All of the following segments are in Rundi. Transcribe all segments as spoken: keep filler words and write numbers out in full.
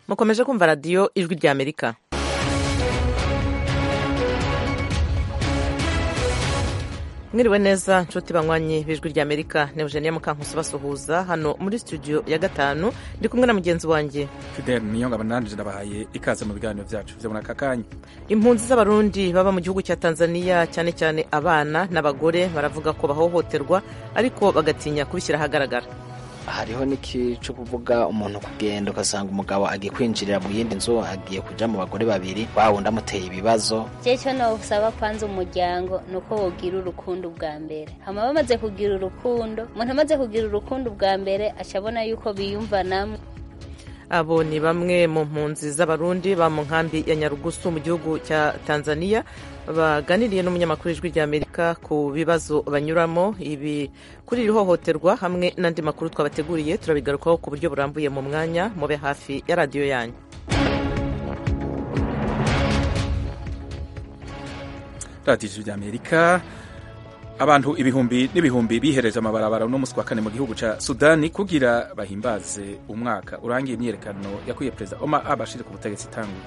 mukomeje kumva radiyo ijwi rya amerika. mwiriwe neza nshuti banywanyi b'ijwi rya amerika, ni Eugenia Mukankusi basuhuza hano muri studio ya gatanu, ndi kumwe na mugenzi wanjye Fidel Niyongabo. Nanje ndabahaye ikaze mu biganiro byacu byo muri aka kanya. Impunzi z'abarundi baba mu gihugu cya Tanzania, cyane cyane abana n'abagore, baravuga ko bahohoterwa ariko bagatinya kubishyira ahagaragara. Hariho niki cyo kuvuga umuntu kugenda ugasanga umugabo agiye kwinjirira mu yindi nzu, agiye kuja mu bagore babiri, wawundi amuteye ibibazo. Jecho no usaba kwanza umuryango nuko wogira urukundo bwa mbere, hama bamaze kugira urukundo, umuntu amaze kugira urukundo bwa mbere acabona yuko biyumvanamo. Abo ni bamwe mu mpunzi z'abarundi ba mu nkambi ya Nyarugusu mu gihugu cya Tanzania, baganiriye n'umunyamakuru w'ijwi rya Amerika ku bibazo banyuramo. Ibi kuri iri hohoterwa hamwe n'andi makuru twabateguriye turabigarukaho ku buryo burambuye mu mwanya, mube hafi ya radiyo yanyu. radiyo ijwi rya Amerika. Abantu ibihumbi n'ibihumbi bihereje amabarabara no musi wa kane mu gihugu ca Sudani kugira bahimbaze umwaka urangiye imyerekano yakwiye Perezida Omar al-Bashir ku butegetsi tanguye.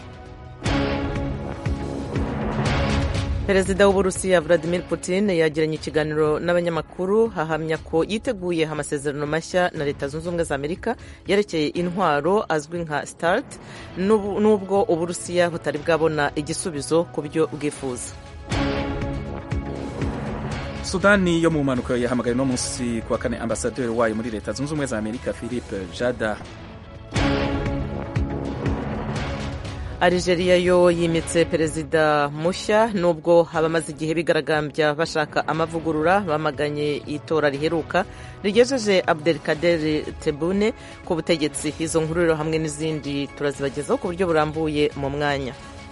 Perezida w'Uburusiya Vladimir Putin yagiranye ikiganiro n'abanyamakuru, hahamya ko yiteguye amasezerano mashya na Leta Zunze Ubumwe za Amerika yerekeye intwaro azwi nka START, nubwo Uburusiya butari bwabona igisubizo ku byo bwifuza. Sudani yo mu mpanuka yahamagaye no munsi kwa kane ambasaderi wayo muri Leta Zunze Ubumwe za Amerika Philippe Jada. Algeria yo yimitse perezida mushya, nubwo abamaze igihe bigaragambya bashaka amavugurura bamaganye itora riheruka rigejeje Abdelkader Tebboune ku butegetsi. Izo nkuru hamwe n'izindi turazibagezaho ku buryo burambuye mu mwanya.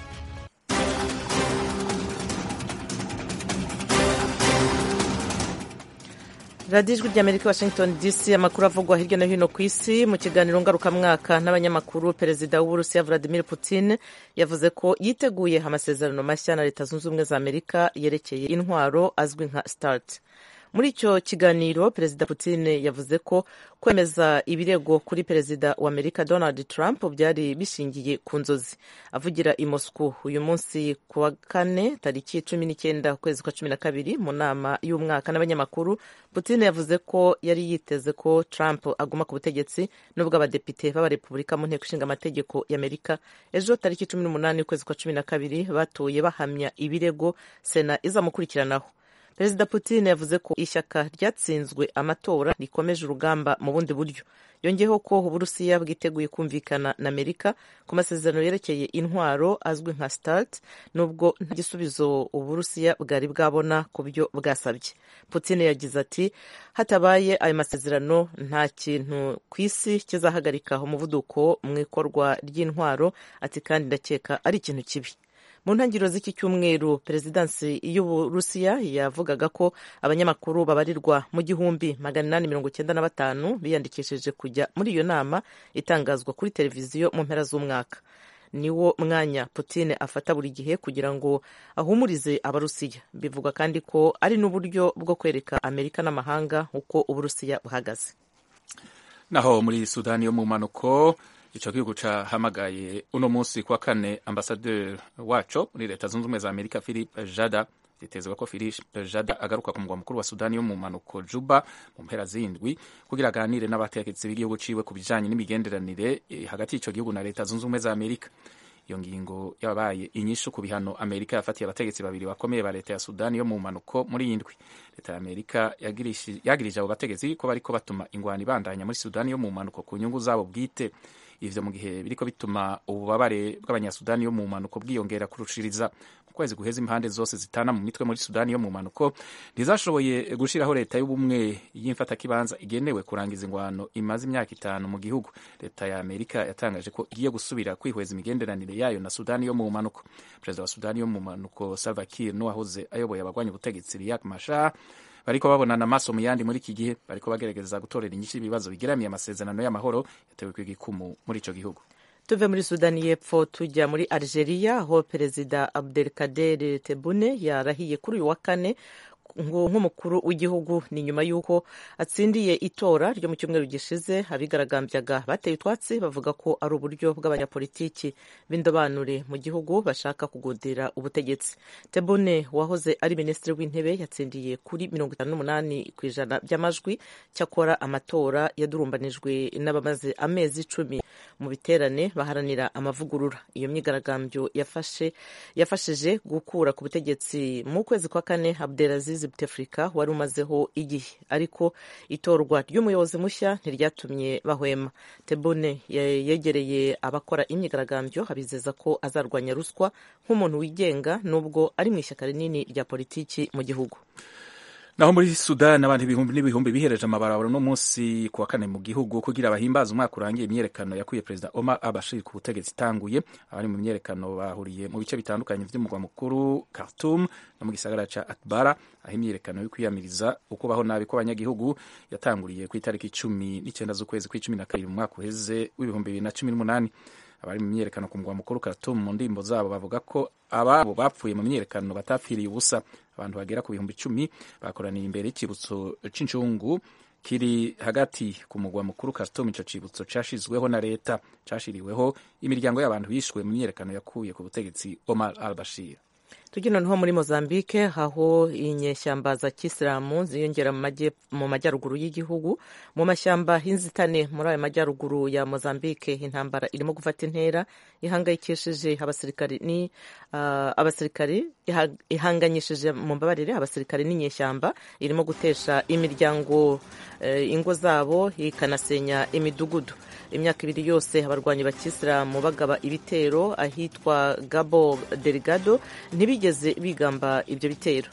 radiyo ijwi rya Amerika, Washington D C. Amakuru avugwa hirya no hino ku isi. Mu kiganiro ngarukamwaka n'abanyamakuru, perezida w'Uburusiya Vladimir Putin yavuze ko yiteguye amasezerano mashya na Leta Zunze Ubumwe za Amerika yerekeye intwaro azwi nka START. Muri icyo kiganiro, perezida Putin yavuze ko kwemeza ibirego kuri perezida wa Amerika Donald Trump byari bishingiye ku nzozi. Avugira i Moscow uyu munsi ku wa kane tariki cumi n'icyenda ukwezi kwa cumi na kabiri mu nama y'umwaka n'abanyamakuru, Putin yavuze ko yari yiteze ko Trump aguma ku butegetsi nubwo abadepite b'abarepubulika mu nteko ishinga amategeko y'Amerika ejo tariki cumi n'umunani ukwezi kwa cumi na kabiri batoye bahamya ibirego Sena izamukurikiranaho. Perezida Putin yavuze ko ishyaka ryatsinzwe amatora rikomeje urugamba mu bundi buryo. Yongeyeho ko Uburusiya bwiteguye kumvikana na Amerika ku masezerano yerekeye intwaro azwi nka START, nubwo nta gisubizo Uburusiya bwari bwabona ku byo bwasabye. Putin yagize ati, hatabaye ayo masezerano nta kintu ku isi kizahagarika umuvuduko mu ikorwa ry'intwaro. Ati kandi ndakeka ari ikintu kibi. Mu ntangiriro z'iki cyumweru, perezidansi y'Uburusiya yavugaga ko abanyamakuru babarirwa mu gihumbi magana inani mirongo icyenda na batanu biyandikishije kujya muri iyo nama itangazwa kuri televiziyo mu mpera z'umwaka. Niwo mwanya Putin afata buri gihe kugira ngo ahumurize Abarusiya. Bivugwa kandi ko ari n'uburyo bwo kwereka Amerika n'amahanga uko Uburusiya buhagaze. Naho muri Sudani yo mu mpanuko, ico gihugu cahamagaye uno munsi kwa kane ambasaderi waco muri Leta Zunze Ubumwe za Amerika Philippe Jada. Zitezwe ko Philippe Jada agaruka ku mugwa mukuru wa Sudani yo mu mpanuko Juba mu mpera z'indwi kugira aganire n'abategetsi b'igihugu ciwe ku bijanye n'imigenderanire hagati y'ico gihugu na Leta Zunze Ubumwe za Amerika. Iyo ngingo yabaye inyishu ku bihano Amerika yafatiye abategetsi babiri bakomeye ba Leta ya Sudani yo mu mpanuko muri indwi. Leta ya Amerika yagirije abo bategetsi ko bariko batuma ingwano ibandanya muri Sudani yo mu mpanuko ku nyungu zabo bwite. Ivyo mu gihe biriko bituma ububabare bw'abanyasudani yo mu mpanuko bwiyongera kurushiriza. Mu kwezi guheza impande zose zitana mu mitwe muri Sudani yo mu mpanuko ntizashoboye gushiraho leta y'ubumwe y'imfatakibanza igenewe kurangiza ingwano imaze imyaka itanu mu gihugu. Leta ya Amerika yatangaje ko igiye gusubira kwihweza imigenderanire yayo na Sudani yo mu mpanuko. Perezida wa Sudani yo mu mpanuko Salva Kiir n'uwahoze ayoboye abagwanya ubutegetsi Riek Machar bariko babonana amaso mu yandi muri iki gihe, bariko bagerageza gutorera inyishu ibibazo bigeramiye amasezerano y'amahoro yatewe kw'igikumu muri ico gihugu. Tuve muri Sudani y'Epfo tujya muri Algeria, aho Perezida Abdelkader Tebboune yarahiye kuri uyu wa kane nk'umukuru w'igihugu ni nyuma y'uko atsindiye itora ryo mu cyumweru gishize. Abigaragambyaga bateye utwatsi bavuga ko ari uburyo bw'abanyapolitiki b'indobanure mu gihugu bashaka kugodera ubutegetsi. Tebboune wahoze ari minisitiri w'intebe yatsindiye kuri mirongo itanu n'umunani ku ijana by'amajwi. Cyakora amatora yadurumbanijwe n'abamaze amezi icumi mu biterane baharanira amavugurura. Iyo myigaragambyo yafashe yafashije gukura ku butegetsi mu kwezi kwa kane Abdelaziz Bouteflika wari umazeho igihe, ariko itorwa ry'umuyobozi mushya ntiryatumye bahwema. Tebboune yegereye abakora imyigaragambyo abizeza ko azarwanya ruswa nk'umuntu wigenga nubwo ari mu ishyaka rinini rya politiki mu gihugu. Naho muri Sudan abantu ibihumbi n'ibihumbi bihereje amabarabara no munsi kuwa kane mu gihugu kugira bahimbaza umwaka urangiye imyerekano yakuye Perezida Omar al-Bashir ku butegetsi itanguye. Abari mu myerekano bahuriye mu bice bitandukanye by'umugwa mukuru Khartoum no mu gisagara ca Atbara, aho imyerekano yo kwiyamiriza ukubaho nabi kw'abanyagihugu yatanguriye ku itariki cumi n'icenda z'ukwezi kw'icumi na kabiri mu mwaka uheze w'ibihumbi bibiri na cumi n'umunani. Abari mu myerekano ku mugwa mukuru Khartoum mu ndimbo zabo bavuga ko ababo bapfuye mu myerekano batapfiriye ubusa. Abantu bagera ku bihumbi icumi bakoraniye imbere y'ikibutso c'Incungu kiri hagati ku mugwa mukuru Khartoum. Ico cibutso cashizweho na leta, cashiriweho imiryango y'abantu bishwe mu myerekano yakuye ku butegetsi Omar al-Bashir. Tujye noneho muri Mozambique, aho inyeshyamba za Kisilamu ziyongera mu majyaruguru y'igihugu. Mu mashyamba y'inzitane muri ayo majyaruguru ya Mozambique, intambara irimo gufata intera ihangayikishije abasirikari ni uh, abasirikari ihanganyishije mu mbabarire abasirikari n'inyeshyamba, irimo gutesha imiryango uh, ingo zabo, ikanasenya imidugudu. Imyaka ibiri yose abarwanyi ba Kisilamu bagaba ibitero ahitwa Cabo Delgado ntibigeze bigamba ibyo bitero.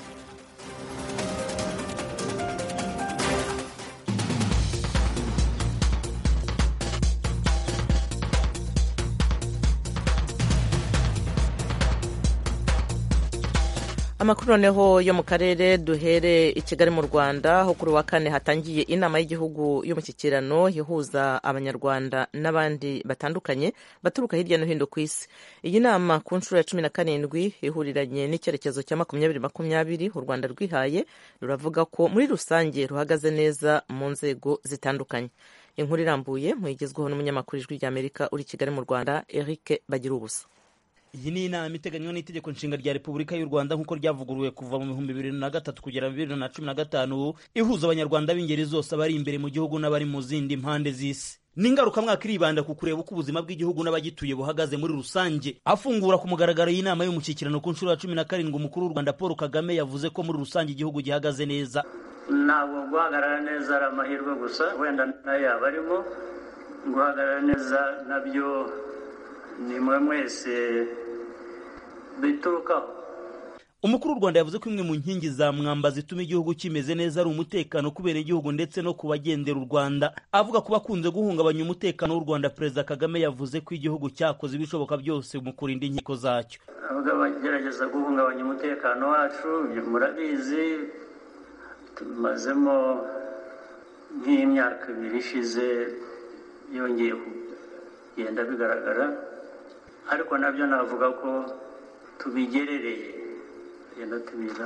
Amakuru noneho yo mu karere, duhere i Kigali mu Rwanda, aho kuri wa kane hatangiye inama y'igihugu y'umushyikirano ihuza abanyarwanda n'abandi batandukanye baturuka hirya no hino ku isi. Iyi nama ku nshuro ya cumi na karindwi ihuriranye n'icyerekezo cya makumyabiri makumyabiri u Rwanda rwihaye, ruravuga ko muri rusange ruhagaze neza mu nzego zitandukanye. Inkuru irambuye muyigezweho n'umunyamakuru w'Ijwi ry'Amerika uri Kigali mu Rwanda, Eric Bagirubusa. Iyi ni inama iteganywa n'itegeko nshinga rya Repubulika y'u Rwanda nk'uko ryavuguruwe kuva mu bihumbi bibiri na gatatu kugera bibiri na cumi na gatanu, ihuza abanyarwanda b'ingeri zose abari imbere mu gihugu n'abari mu zindi mpande z'isi. N'ingarukamwaka iribanda ku kureba uko ubuzima bw'igihugu n'abagituye buhagaze muri rusange. Afungura ku mugaragaro y'inama y'umushyikirano ku nshuro ya cumi na karindwi, umukuru w'u Rwanda Paul Kagame yavuze ko muri rusange igihugu gihagaze neza. Ntabwo guhagarara neza ari amahirwe gusa, wenda nayo yaba arimo. Guhagarara neza nabyo ni mwe mwese biturukaho. Umukuru w'u Rwanda yavuze ko imwe mu nkingi za mwamba zituma igihugu kimeze neza ari umutekano kubera igihugu ndetse no kubagendera u Rwanda. Avuga ko bakunze guhungabanya umutekano w'u Rwanda, Perezida Kagame yavuze ko igihugu cyakoze ibishoboka byose mu kurinda inkiko zacyo. Avuga bagerageza guhungabanya umutekano wacu, murabizi tumazemo nk'imyaka ibiri ishize yongeye kugenda bigaragara, ariko nabyo navuga ko tubigerereye genda tubiza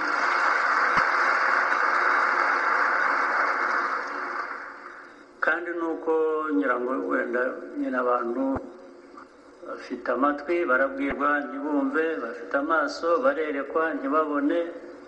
kandi nuko nyirango wenda nyine abantu bafite amatwi barabwirwa ntibumve, bafite amaso barerekwa ntibabone.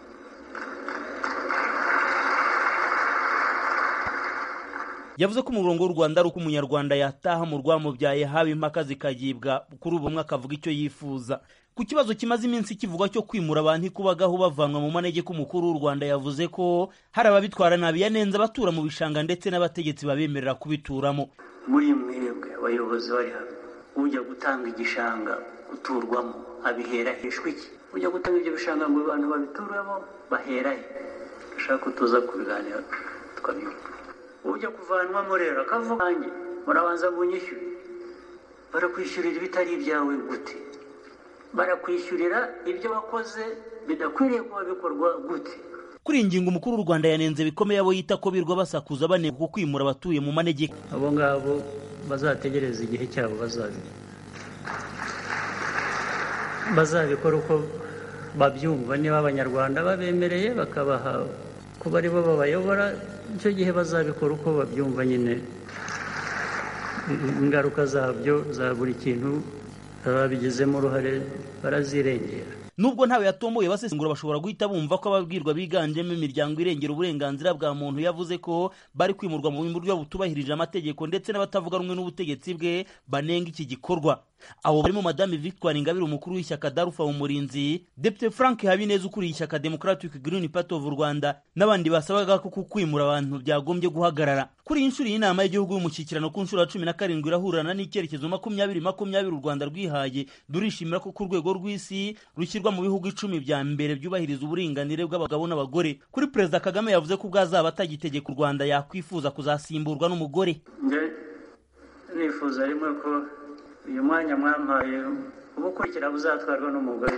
Yavuze ko umurongo w'u Rwanda ari uko umunyarwanda yataha mu rwamubyaye, haba impaka zikagibwa, kuri ubu umwe akavuga icyo yifuza. Ku kibazo kimaze iminsi kivugwa cyo kwimura abantu ikubagaho bavanwa mu manegeko, umukuru w'u Rwanda yavuze ko hari ababitwara nabi, yanenze abatura mu bishanga ndetse n'abategetsi babemerera kubituramo. Muri mwebwe abayobozi bari hano, ujya gutanga igishanga guturwamo abihera heshwe iki? Ujya gutanga ibyo bishanga ngo abantu babituramo bahera he? Ndashaka kutuza kubiganira tukabyumva. Ujya kuvanwamo rero akavuga nanjye murabanza munyishyure. Barakwishyurira ibitari ibyawe gute? Barakwishyurira ibyo wakoze bidakwiriye kuba bikorwa gute? Kuri iyi ngingo umukuru w'u Rwanda yanenze bikomeye abo yita ko birwa basakuza banenga ko kwimura abatuye mu manegeko. Abo ngabo bazategereza igihe cyabo, bazabi bazabikora uko babyumva, niba abanyarwanda babemereye bakabaha kuba ari bo babayobora, icyo gihe bazabikora uko babyumva. Nyine ingaruka zabyo za buri kintu ababigizemo uruhare barazirengera. Nubwo ntawe yatomboye basesengura bashobora guhita bumva ko ababwirwa biganjemo imiryango irengera uburenganzira bwa muntu yavuze ko bari kwimurwa mu buryo butubahirije amategeko, ndetse n'abatavuga rumwe n'ubutegetsi bwe banenga iki gikorwa. Abo barimo Madame Victoire Ingabire umukuru w'ishyaka Darufa Umurinzi, Depite Frank Habineza ukuriye ishyaka Democratic Green Party of Rwanda, n'abandi basabaga ko kwimura abantu byagombye guhagarara. Kuri inshuro y'inama y'igihugu y'umushyikirano ku nshuro ya cumi na karindwi irahurana n'icyerekezo makumyabiri makumyabiri u Rwanda rwihaye, durishimira ko ku rwego rw'isi rushyirwa mu bihugu icumi bya mbere byubahiriza uburinganire bw'abagabo n'abagore. Kuri Perezida Kagame yavuze ko ubwazaba atagitegeka u Rwanda yakwifuza kuzasimburwa n'umugore. Nifuza rimwe ko uyu mwanya mwampaye ubukurikira buzatwarwa n'umugore.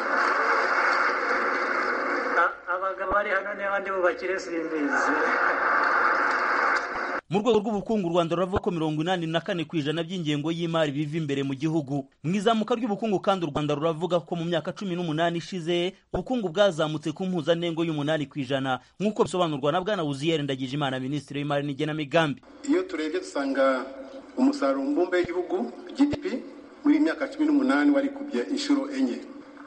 Abagabo bari hano n'abandi bubakire simbizi. Mu rwego rw'ubukungu u Rwanda ruravuga ko mirongo inani na kane ku ijana by'ingengo y'imari biva imbere mu gihugu. Mu izamuka ry'ubukungu kandi u Rwanda ruravuga ko mu myaka cumi n'umunani ishize ubukungu bwazamutse ku mpuzandengo y'umunani ku ijana, nk'uko bisobanurwa na Bwana Uzziel Ndagijimana, Minisitiri w'Imari n'Igenamigambi. Iyo turebye dusanga umusaruro mbumbe w'igihugu G D P muri myaka cumi n'umunani wari kubye inshuro enye.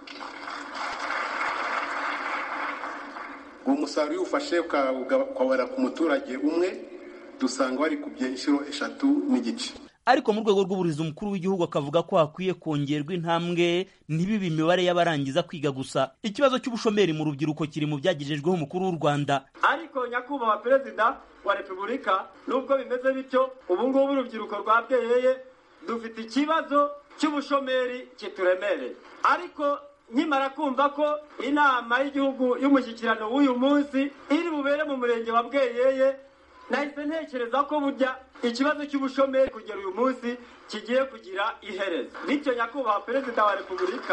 Uwo musaruro iyo ufashe ukawara ku muturage umwe dusanga wari kubye inshuro eshatu n'igice. Ariko mu rwego rw'uburezi umukuru w'igihugu akavuga ko hakwiye kongerwa intambwe ntibibe imibare y'abarangiza kwiga gusa. Ikibazo cy'ubushomeri mu rubyiruko kiri mu byagejejweho umukuru w'u Rwanda. Ariko nyakubahwa Perezida wa Repubulika, nubwo bimeze bityo, ubu ngubu urubyiruko rwabweyeye dufite ikibazo cy'ubushomeri kituremereye. Ariko nkimara kumva ko inama y'igihugu y'umushyikirano w'uyu munsi iri bubere mu murenge wa Bweyeye, nahise ntekereza ko burya ikibazo cy'ubushomeri kugera uyu munsi kigiye kugira iherezo. Bityo nyakubahwa Perezida wa Repubulika,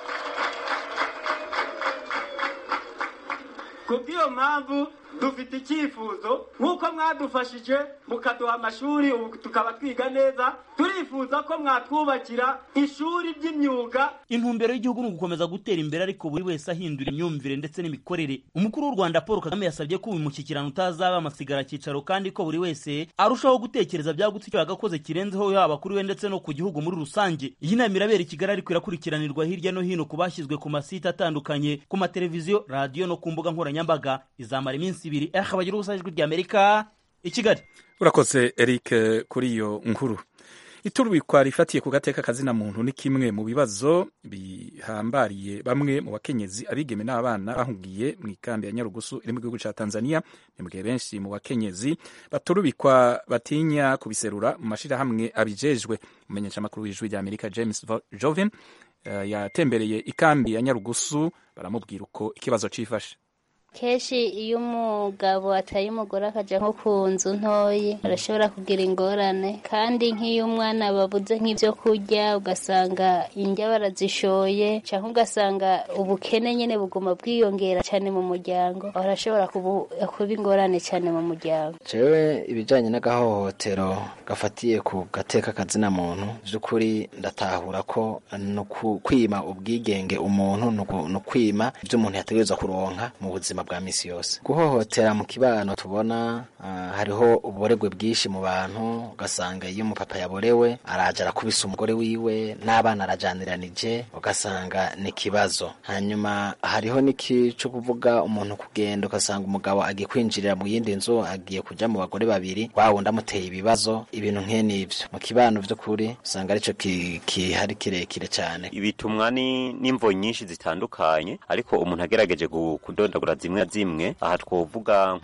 kubw'iyo mpamvu dufite icyifuzo, nk'uko mwadufashije mukaduha amashuri ubu tukaba twiga neza, turifuza ko mwatwubakira ishuri ry'imyuga. Intumbero y'igihugu ni ugukomeza gutera imbere, ariko buri wese ahindura imyumvire ndetse n'imikorere. Umukuru w'u Rwanda Paul Kagame yasabye ko uyu mushyikirano utazaba amasigara cyicaro, kandi ko buri wese arushaho gutekereza byagutse icyo yagakoze kirenzeho, yaba kuri we ndetse no ku gihugu muri rusange. Iyi nama irabera i Kigali, ariko irakurikiranirwa hirya no hino ku bashyizwe ku masite atandukanye, ku mateleviziyo, radiyo no ku mbuga nkoranyambaga. Izamara iminsi ibiri. Aha bagira ubusajwi ry'Amerika i Kigali. Urakoze Eric kuri iyo nkuru. Iturubikwa rifatiye ku gateka kazina muntu ni kimwe mu bibazo bihambariye bamwe mu bakenyezi, abigeme n'abana bahungiye mu ikambi ya Nyarugusu iri mu gihugu cya Tanzania. Ni mu gihe benshi mu bakenyezi baturubikwa batinya kubiserura mu mashirahamwe abijejwe. Umumenyeshamakuru w'ijwi ry'Amerika James Jovin uh, yatembereye ikambi ya Nyarugusu, baramubwira uko ikibazo cifashe. Keshi iyo umugabo ataye umugore akaja nko ku nzu ntoyi arashobora kugira ingorane, kandi nk'iyo umwana babuze nk'ivyo kurya ugasanga indya barazishoye, canke ugasanga ubukene nyene buguma bwiyongera cyane mu muryango, arashobora kuba ingorane cyane mu muryango. Jewe ibijanye n'agahohotero gafatiye ku gateka kazina muntu, vy'ukuri ndatahura ko no kwima ubwigenge umuntu no kwima ivyo umuntu yategerezwa kuronka mu buzima bwa misi yose. Guhohotera mu kibano tubona uh, hariho ububoregwe bwinshi mu bantu, ugasanga iyo umupapa yaborewe araja arakubisa umugore wiwe n'abana arajaniranije, ugasanga ni kibazo. Hanyuma hariho niki cyo kuvuga umuntu kugenda ugasanga umugabo agiye kwinjirira mu yindi nzu, agiye kuja mu bagore babiri, wawo ndamuteye ibibazo. Ibintu nkene ivyo mu kibano vyo kuri usanga arico kihari ki kirekire cyane. Ibitumwa ni n'imvo nyinshi zitandukanye, ariko umuntu agerageje kudondagura zimwe zimwe. Aha twovuga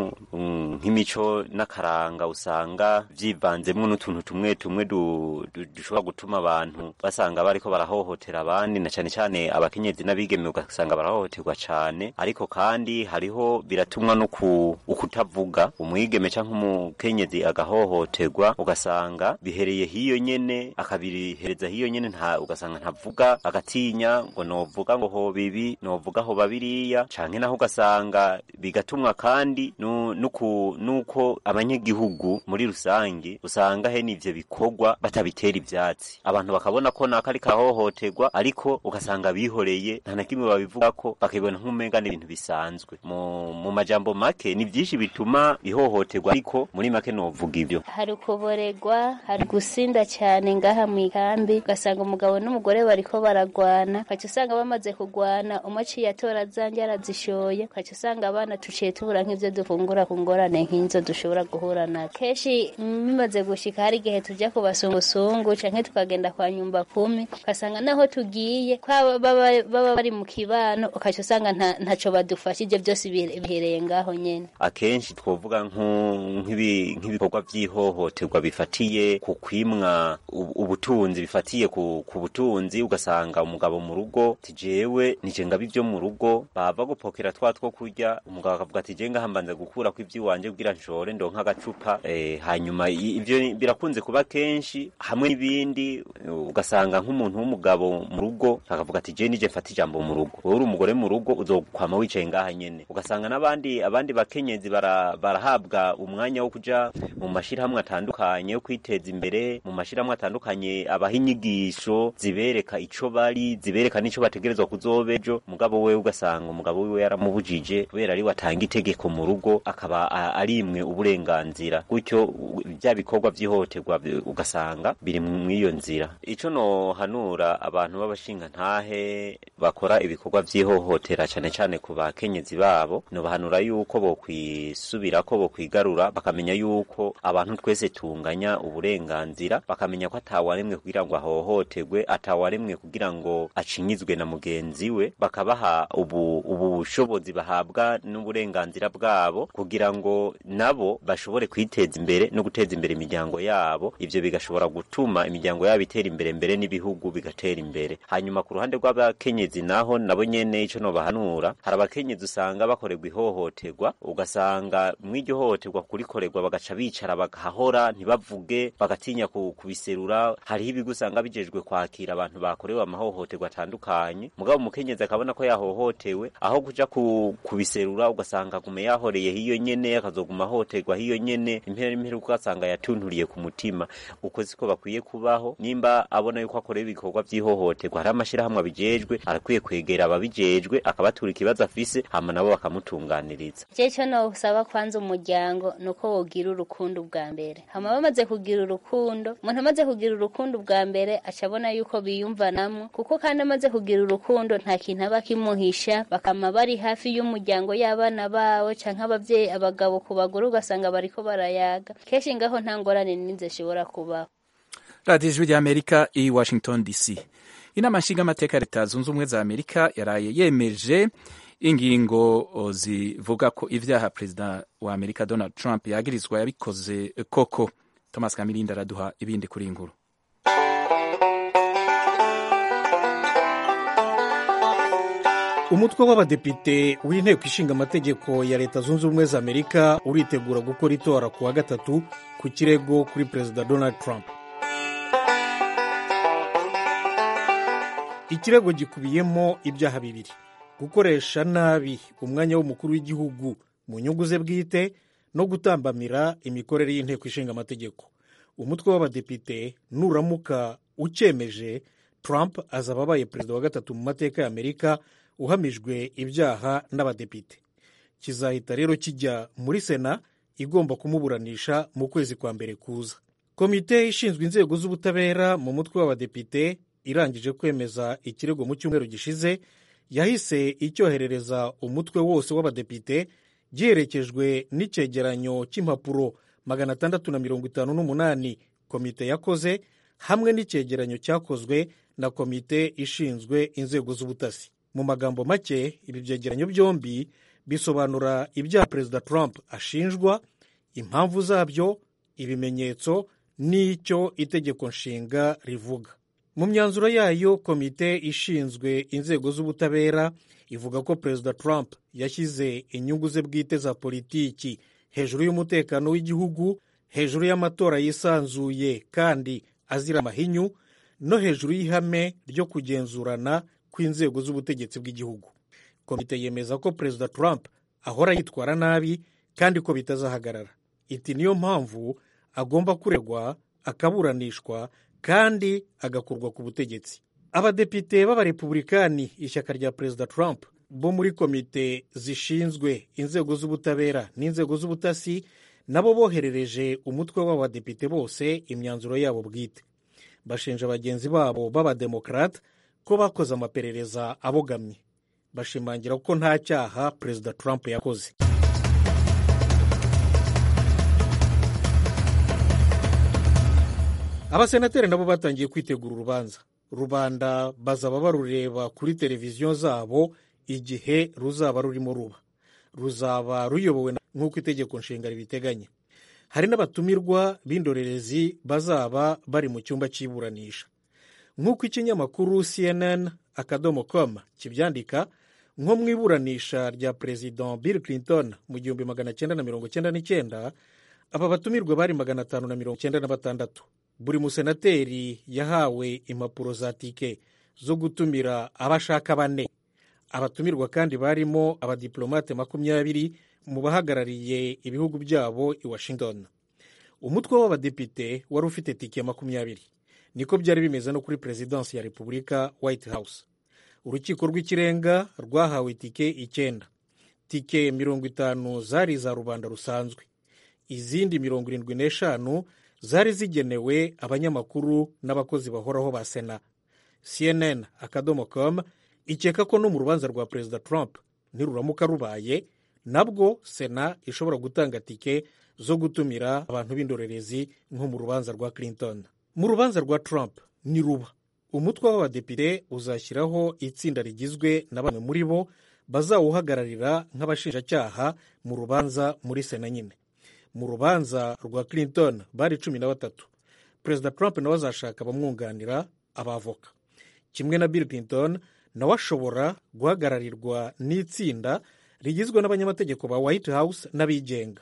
nk'imico n'akaranga usanga vyivanzemwo n'utuntu tumwe tumwe dushobora gutuma abantu basanga bariko barahohotera abandi, na cyane cyane abakenyezi n'abigeme ugasanga barahohoterwa cyane. Ariko kandi hariho biratumwa no ukutavuga, umwigeme canke umukenyezi agahohoterwa ugasanga bihereye hiyo nyene, akabirihereza hiyo nyene, nta ugasanga ntavuga, agatinya ngo novuga ngo ho bibi novuga ho babiriya, canke naho ugasanga bigatumwa kandi nuko nuko abanyagihugu muri rusange usanga he nivyo bikorwa batabitera ivyatsi, abantu bakabona ko nakari kahohoterwa ariko ugasanga bihoreye nta na kimwe babivuga ko bakibona nk'umenga n'ibintu bisanzwe. mu, mu majambo make ni vyinshi bituma ihohoterwa, ariko muri make novuga ivyo. Hari kuboregwa, hari gusinda cyane ngaha mu ikambi, ugasanga umugabo n'umugore bariko baragwana, kaca usanga bamaze kugwana umaciye atora zanjye arazishoye, kaca usanga abana tuciye tubura nk'ivyo dufungura ku ngorane nk'inzo dushobora guhura na keshi. Bimaze gushika hari igihe tujya ku basungusungu canke tukagenda kwa nyumba kumi, ugasanga naho tugiye kwa baba baba bari mu kibano, ukaca usanga ntaco badufashije, byose bihereye ngaho nyene. Akenshi twovuga nk'ibi nk'ibikorwa vy'ihohoterwa bifatiye ku kwimwa ubutunzi, bifatiye ku, ku butunzi, ugasanga umugabo mu rugo tijewe nije ngabi byo mu rugo, bava gupokera twa two kurya, umugabo akavuga ati je ngahambanze gukura ku ivy'iwanje kugira nshore ndonka agacupa. Eh, hanyuma ivyo birakunze kuba kenshi hamwe n'ibindi, ugasanga nk'umuntu w'umugabo mu rugo akavuga ati je nije mfata ijambo mu rugo, wowe uri umugore mu rugo uzokwama wicaye ngaha nyene. Ugasanga n'abandi abandi bakenyezi bara, barahabwa umwanya wo kuja mu mashirahamwe atandukanye yo kwiteza imbere, mu mashirahamwe atandukanye abaha inyigisho zibereka ico bari, zibereka n'ico bategerezwa kuzobejo. Mugabo we ugasanga umugabo wiwe yaramubujije kubera ari watanga itegeko mu rugo, akaba arimwe uburenganzira, gutyo bya bikorwa by'ihohoterwa ugasanga biri mu iyo nzira. Ico no hanura abantu b'abashinga ntahe bakora ibikorwa by'ihohotera cyane cyane ku bakenyezi babo, no bahanura yuko bo kwisubira ko bo kwigarura, bakamenya yuko abantu twese tunganya uburenganzira, bakamenya ko atawaremwe kugira ngo ahohoterwe, atawaremwe kugira ngo acinyizwe na mugenzi we, bakabaha ubu ubushobozi bahabwa n'uburenganzira bwabo kugira ngo nabo bashobore kwiteza imbere no guteza imbere imiryango yabo. Ivyo bigashobora gutuma imiryango yabo itera imbere mbere n'ibihugu bigatera imbere. Hanyuma ku ruhande rw'abakenyezi naho nabo nyene ico no bahanura, hari abakenyezi usanga bakorerwa ihohoterwa, ugasanga mw'iryo hohoterwa kurikorerwa bagaca bicara bagahora ntibavuge, bagatinya kubiserura. Hariho ibigo usanga bijejwe kwakira abantu bakorewe amahohoterwa atandukanye, mugabo umukenyezi akabona ko yahohotewe, aho kuja kubiserura ugasanga gume yahoreye hiyo nyene, akazoguma hohoterwa hiyo nyene, impera impera ugasanga yatunturiye ku mutima. Uko siko bakwiye kubaho. Nimba abona yuko akorewe ibikorwa by'ihohoterwa, hari amashirahamwe abijejwe, arakwiye kwegera ababijejwe akabatura ikibazo afise, hama nabo bakamutunganiriza. Cyo no usaba kwanza umuryango nuko wogira urukundo bwa mbere, hama bamaze kugira urukundo, umuntu amaze kugira urukundo bwa mbere acabona yuko biyumvanamo, kuko kandi amaze kugira urukundo nta kintu aba kimuhisha, bakama bari hafi y'umuryango y'abana bawe canke abavyeyi, abagabo ku bagore ugasanga bariko barayaga, keshi ngaho nta ngorane ninze shobora kubaho. Radio Ijwi ry'Amerika i Washington D C. Inama nshingamateka Leta Zunze Ubumwe za Amerika yaraye yemeje ingingo zivuga ko ivyaha Perezida wa Amerika Donald Trump yagirizwa yabikoze koko. Thomas Kamirinda araduha ibindi kuri inkuru. Umutwe w'abadepite w'inteko ishinga amategeko ya Leta Zunze Ubumwe za Amerika uritegura gukora itora kuwa gatatu ku kirego kuri Perezida Donald Trump. Ikirego gikubiyemo ibyaha bibiri: gukoresha nabi umwanya w'umukuru w'igihugu mu nyungu ze bwite no gutambamira imikorere y'inteko ishinga amategeko. Umutwe w'abadepite nuramuka ucyemeje, Trump azaba abaye perezida wa gatatu mu mateka ya Amerika uhamijwe ibyaha n'abadepite. Kizahita rero kijya muri Sena igomba kumuburanisha mu kwezi kwa mbere kuza. Komite ishinzwe inzego z'ubutabera mu mutwe w'abadepite irangije kwemeza ikirego mu cyumweru gishize, yahise icyoherereza umutwe wose w'abadepite giherekejwe n'icyegeranyo cy'impapuro magana atandatu na mirongo itanu n'umunani komite yakoze, hamwe n'icyegeranyo cyakozwe na komite ishinzwe inzego z'ubutasi. Mu magambo make, ibi byegeranyo byombi bisobanura ibyaha Perezida Trump ashinjwa, impamvu zabyo, ibimenyetso n'icyo itegeko nshinga rivuga. Mu myanzuro yayo, komite ishinzwe inzego z'ubutabera ivuga ko Perezida Trump yashyize inyungu ze bwite za politiki hejuru y'umutekano w'igihugu, hejuru y'amatora yisanzuye kandi azira amahinyu, no hejuru y'ihame ryo kugenzurana kw'inzego z'ubutegetsi bw'igihugu. Komite yemeza ko Perezida Trump ahora yitwara nabi kandi ko bitazahagarara. Iti niyo mpamvu agomba kuregwa, akaburanishwa kandi agakurwa ku butegetsi. Abadepite b'abarepublikani ishyaka rya Perezida Trump bo muri komite zishinzwe inzego z'ubutabera n'inzego z'ubutasi nabo boherereje umutwe w'abadepite bose imyanzuro yabo bwite. Bashinja bagenzi babo b'abademokrate ko bakoze amaperereza abogamye. Bashimangira ko nta cyaha Perezida Trump yakoze. Abasenateri nabo batangiye kwitegura urubanza. Rubanda bazaba barureba kuri televiziyo zabo igihe ruzaba rurimo ruba. Ruzaba ruyobowe nk'uko itegeko nshinga ribiteganya. Hari n'abatumirwa b'indorerezi bazaba bari mu cyumba cy'iburanisha. Nk'uko ikinyamakuru C N N akadomo com kibyandika, nko mu iburanisha rya President Bill Clinton mu gihumbi magana cyenda na mirongo cyenda n'icyenda, aba batumirwa bari magana atanu na mirongo cyenda na batandatu. Buri musenateri yahawe impapuro za tike zo gutumira abashaka bane. Abatumirwa kandi barimo abadiplomate makumyabiri mu bahagarariye ibihugu byabo i Washington. Umutwe w'abadepite wari ufite tike makumyabiri. Niko byari bimeze no kuri Presidency ya Repubulika, White House. Urukiko rw'ikirenga rwahawe tike icyenda. Tike mirongo itanu zari za rubanda rusanzwe. Izindi mirongo irindwi n'eshanu zari zigenewe abanyamakuru n'abakozi bahoraho ba Sena. C N N akadomo com ikeka ko no mu rubanza rwa Perezida Trump niruramuka rubaye, nabwo Sena ishobora gutanga tike zo gutumira abantu b'indorerezi nko mu rubanza rwa Clinton. Mu rubanza rwa Trump ni ruba, umutwe w'abadepite uzashyiraho itsinda rigizwe na bamwe muri bo bazawuhagararira nk'abashinjacyaha mu rubanza muri Sena nyine. Mu rubanza rwa Clinton bari cumi na batatu. Perezida Trump nawe azashaka abamwunganira, abavoka. Kimwe na Bill Clinton nawe ashobora guhagararirwa n'itsinda rigizwe n'abanyamategeko ba White House n'abigenga.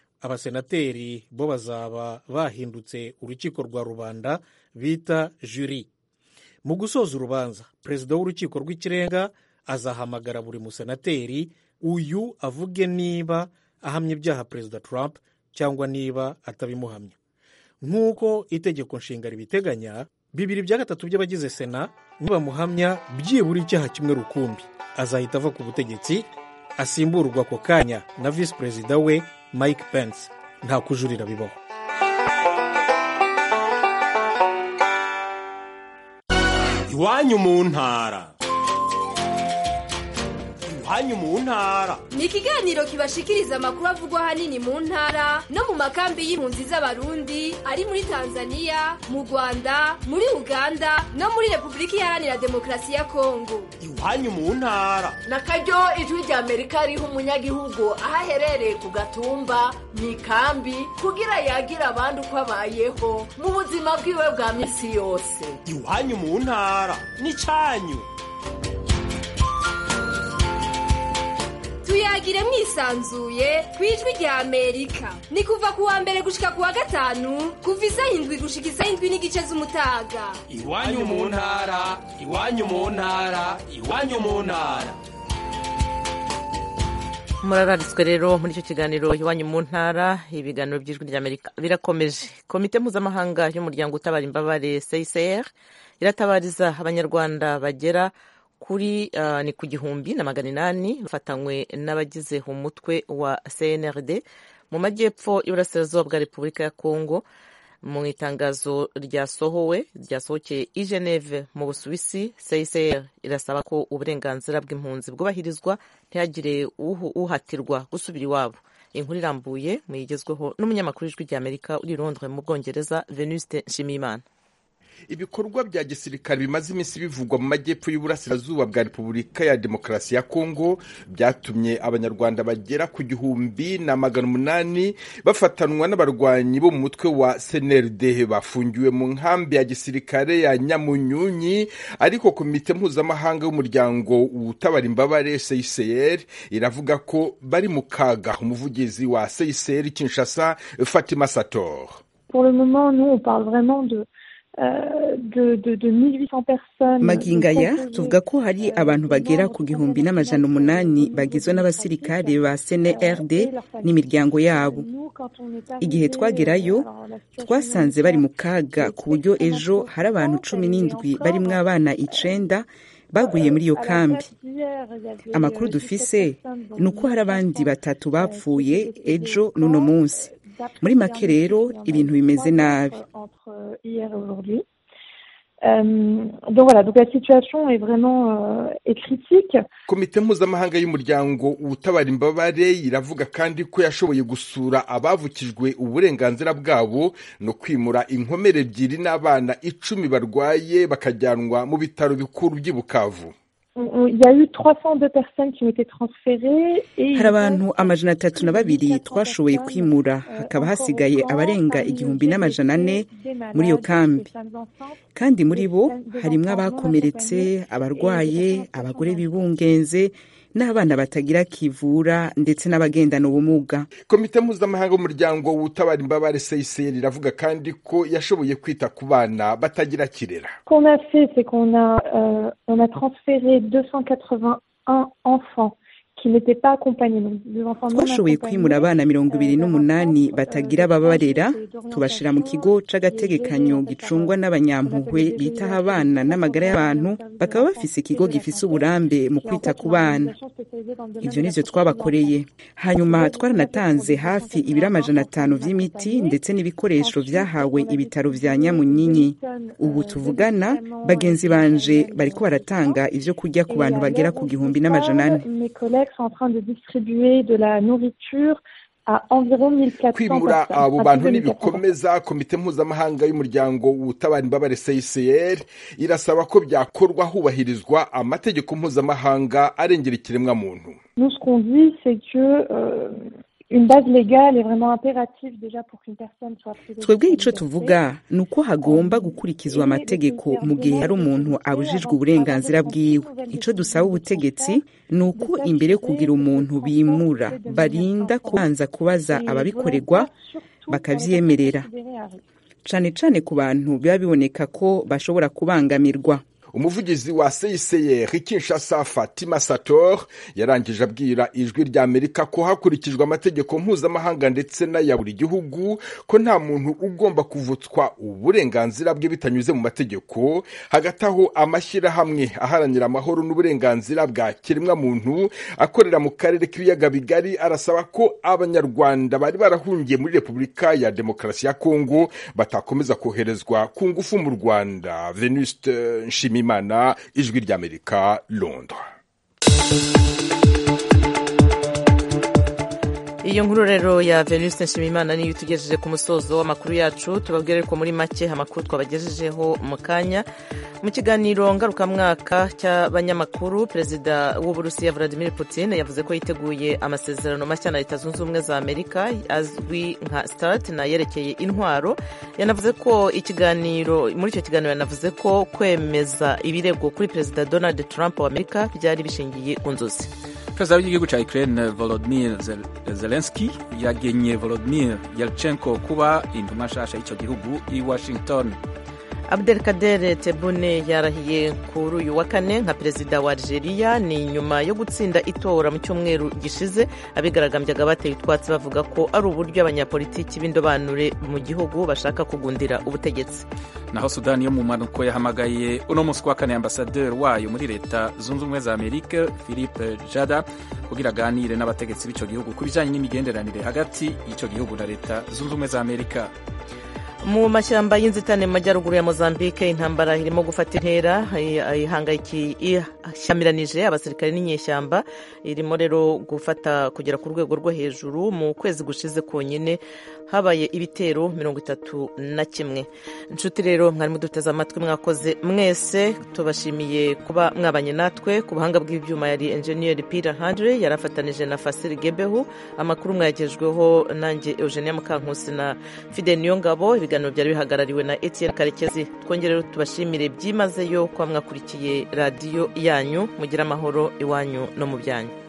Abasenateri bo bazaba bahindutse urukiko rwa rubanda bita jury. Mu gusoza urubanza, perezida w'urukiko rw'ikirenga azahamagara buri musenateri, uyu avuge niba ahamya ibyaha Perezida Trump cyangwa niba atabimuhamya. Nk'uko itegeko nshinga ribiteganya, bibiri bya gatatu by'abagize Sena nibamuhamya byibura icyaha kimwe rukumbi, azahita ava ku butegetsi, asimburwa ako kanya na visi perezida we Mike Pence. Nta kujurira bibaho. Iwanyu mu ntara. Iwanyu mu ntara ni ikiganiro kibashikiriza amakuru avugwa ahanini mu ntara no mu makambi y'impunzi z'abarundi ari muri Tanzania, mu Rwanda, muri Uganda no muri Repubulika Iharanira Demokarasi ya Kongo. Iwanyu mu ntara na karyo ijwi rya Amerika riha umunyagihugu aho aherereye ku gatumba mu ikambi kugira yagira abandi uko abayeho mu buzima bwiwe bwa misi yose. Iwanyu mu ntara ni cyanyu. Tuyagire mwisanzuye kwijwi rya Amerika. Ni kuva kuwa mbere gushika kuwa gatanu, kuva isaha indwi gushika isaha indwi n'igice z'umutaga. Iwanyu mu ntara, iwanyu mu ntara, iwanyu mu ntara. Murararitswe rero muri icyo kiganiro iwanyu mu ntara. Ibiganiro by'ijwi rya Amerika birakomeje. Komite mpuzamahanga y'umuryango utabara imbabare C I C R iratabariza abanyarwanda bagera kuri uh, ni ku gihumbi na magana inani bafatanywe n'abagize umutwe wa C N R D mu majyepfo y'uburasirazuba bwa Repubulika ya Kongo. Mu itangazo ryasohowe ryasohokeye i Geneve mu Busuwisi, C I C R irasaba ko uburenganzira bw'impunzi bwubahirizwa, ntihagire uhatirwa gusubira iwabo. Inkuru irambuye muyigezweho n'umunyamakuru w'ijwi rya Amerika uri Londres mu Bwongereza, Venuste Nshimiyimana. Ibikorwa bya gisirikare bimaze iminsi bivugwa mu majyepfo y'uburasirazuba bwa Repubulika ya Demokarasi ya Kongo byatumye abanyarwanda bagera ku gihumbi na magana umunani bafatanwa n'abarwanyi bo mu mutwe wa C N R D bafungiwe mu nkambi ya gisirikare ya Nyamunyunyi. Ariko komite mpuzamahanga y'umuryango utabara imbabare C I C R iravuga ko bari mu kaga. Umuvugizi wa C I C R Kinshasa, Fatima Sator: Pour le moment, nous on parle vraiment de magingaya tuvuga ko hari abantu bagera ku gihumbi n'amajana umunani bagizwe n'abasirikare ba C N R D n'imiryango yabo. Igihe twagerayo twasanze bari mu kaga ku buryo ejo hari abantu cumi n'indwi barimwo abana icenda baguye muri iyo kambi. Amakuru dufise ni uko hari abandi batatu bapfuye ejo n'uno munsi. Muri make rero ibintu bimeze nabi. Euh, donc voilà, donc la situation est vraiment euh, est critique. Komite mpuzamahanga y'umuryango utabara imbabare iravuga kandi ko yashoboye gusura abavukijwe uburenganzira bwabo no kwimura inkomere ebyiri n'abana icumi barwaye bakajyanwa mu bitaro bikuru by'i Bukavu. Il y a eu trois cent deux personnes qui ont été transférées et hari abantu amajana atatu na babiri twashoboye kwimura, hakaba hasigaye abarenga igihumbi n'amajana ane muri iyo kambi, kandi muri bo harimwo abakomeretse, abarwaye, abagore bibungenze n'abana batagira kivura ndetse n'abagendana ubumuga. Komite mpuzamahanga y'umuryango utabara imbabare C I C R iravuga kandi ko yashoboye kwita ku bana batagira kirera. Qu'on a fait, c'est qu'on a euh, on a transféré deux cent quatre-vingt-un enfants qui n'étaient pas accompagnés, donc des enfants non accompagnés. Twashoboye kwimura abana mirongo ibiri n'umunani batagira ababarera, tubashira mu kigo c'agategekanyo gicungwa n'abanyampuhwe bitaho abana n'amagara y'abantu, bakaba bafise ikigo gifise uburambe mu kwita ku bana. Ivyo nivyo twabakoreye. Hanyuma twaranatanze hafi ibiro amajana atanu vy'imiti ndetse n'ibikoresho vyahawe ibitaro vya Nyamunyinyi. Ubu tuvugana bagenzi banje bariko baratanga ivyo kurya ku bantu bagera ku gihumbi n'amajana ane. Sont en train de distribuer de la nourriture à environ mille quatre cents kwimura personnes. Abo bantu nibikomeza, komite mpuzamahanga y'umuryango utabara imbabare C I C R irasaba ko byakorwa hubahirizwa amategeko mpuzamahanga arengera ikiremwa muntu. Nous ce qu'on dit c'est que euh, une base légale est vraiment impérative déjà pour qu'une personne soit prise. Twebwe ico tuvuga nuko hagomba gukurikizwa amategeko mu gihe hari umuntu abujijwe uburenganzira bwiwe. Ico dusaba ubutegetsi nuko imbere yo kugira umuntu bimura barinda kubanza kubaza ababikorerwa bakavyemerera, cane cane ku bantu biba biboneka ko bashobora kubangamirwa. Umuvugizi wa C I C R Kinshasa Fatima Sator yarangije abwira ijwi rya Amerika ko hakurikijwe amategeko mpuzamahanga ndetse n'aya buri gihugu ko nta muntu ugomba kuvutswa uburenganzira bwe bitanyuze mu mategeko. Hagati aho amashyirahamwe aharanira amahoro n'uburenganzira bwa kiremwa muntu akorera mu karere k'ibiyaga bigari arasaba ko abanyarwanda bari barahungiye muri Repubulika ya Demokarasi ya Kongo batakomeza koherezwa ku ngufu mu Rwanda. Venuste Nshimiyimana, ijwi ry'Amerika, Londres. Iyo nkuru rero ya Venuste Nshimiyimana niyo tugejeje ku musozo w'amakuru yacu. Tubabwire ko muri make amakuru twabagejejeho mu kanya. Mu kiganiro ngarukamwaka cy'abanyamakuru, perezida w'Uburusiya Vladimir Putin yavuze ko yiteguye amasezerano mashya na Leta Zunze Ubumwe za Amerika azwi nka START na yerekeye intwaro. Yanavuze ko ikiganiro muri icyo kiganiro yanavuze ko kwemeza ibirego kuri perezida Donald Trump wa Amerika byari bishingiye ku nzozi. Perezida w'igihugu cya Ukraine Volodymyr Zelensky yagenye Volodymyr Yelchenko kuba intumwa nshasha y'icyo gihugu i Washington. Abdelkader Tebboune yarahiye kuri uyu wa kane nka perezida wa Algeria, ni nyuma yo gutsinda itora mu cyumweru gishize. Abigaragambyaga bateye utwatsi bavuga ko ari uburyo abanyapolitiki b'indobanure mu gihugu bashaka kugundira ubutegetsi. Naho Sudani yo mu manuko yahamagaye uno munsi wa kane ambasaderi wayo muri Leta Zunze Ubumwe za Amerika Philippe Jada kugira aganire n'abategetsi b'icyo gihugu ku bijyanye n'imigenderanire hagati y'icyo gihugu na Leta Zunze Ubumwe za Amerika. Mu mashyamba y'inzitane mu majyaruguru ya Mozambique intambara irimo gufata intera ihamiranije abasirikare n'inyeshyamba, irimo rero gufata kugera ku rwego rwo hejuru. Mu kwezi gushize konyine habaye ibitero mirongo itatu na kimwe. Inshuti rero mwari muduteze amatwi, mwakoze mwese, tubashimiye kuba mwabanye natwe. Ku buhanga bw'ibyuma yari engineer Peter Handre, yarafatanije na Fasili Gebehu. Amakuru mwagejweho nanjye Eugenia Mukankusi na Fide Niyongabo. Ibiganiro byari bihagarariwe na Etienne Karekezi. Twongere rero tubashimire byimazeyo kuba mwakurikiye radiyo yanyu. Mugira amahoro iwanyu no mu byanyu.